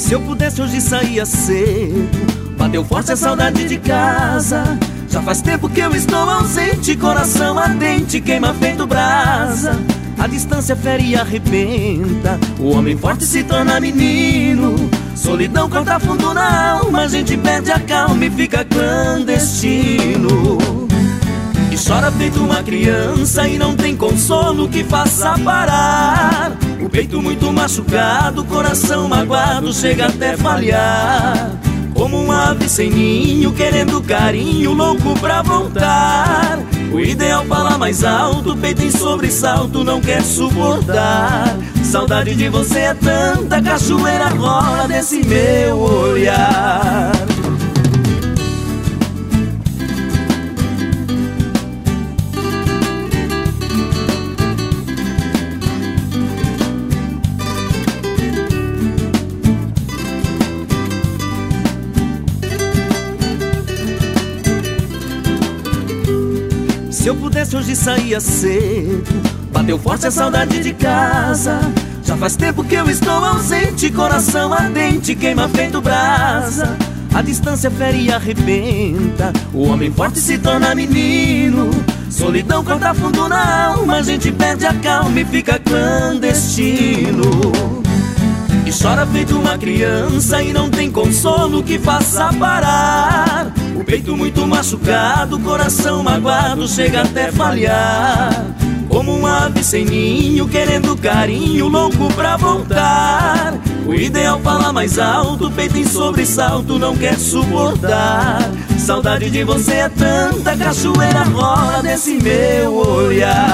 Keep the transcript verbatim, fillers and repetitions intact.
Se eu pudesse hoje saía cedo, bateu forte a saudade de casa. Já faz tempo que eu estou ausente, coração ardente queima feito brasa. A distância fere e arrebenta, o homem forte se torna menino. Solidão corta fundo na alma, a gente perde a calma e fica clandestino. E chora feito uma criança e não tem consolo que faça parar. O peito muito machucado, coração magoado, chega até falhar. Como uma ave sem ninho, querendo carinho, louco pra voltar. O ideal fala mais alto, peito em sobressalto, não quer suportar. Saudade de você é tanta, cachoeira rola desse meu olhar. Se eu pudesse hoje saía cedo, bateu forte a saudade de casa. Já faz tempo que eu estou ausente, coração ardente queima feito brasa. A distância fere e arrebenta, o homem forte se torna menino. Solidão corta fundo na alma, a gente perde a calma e fica clandestino. E chora feito uma criança e não tem consolo que faça parar. O peito muito machucado, coração magoado, chega até falhar. Como uma ave sem ninho, querendo carinho, louco pra voltar. O ideal fala mais alto, peito em sobressalto, não quer suportar. Saudade de você é tanta, cachoeira rola desse meu olhar.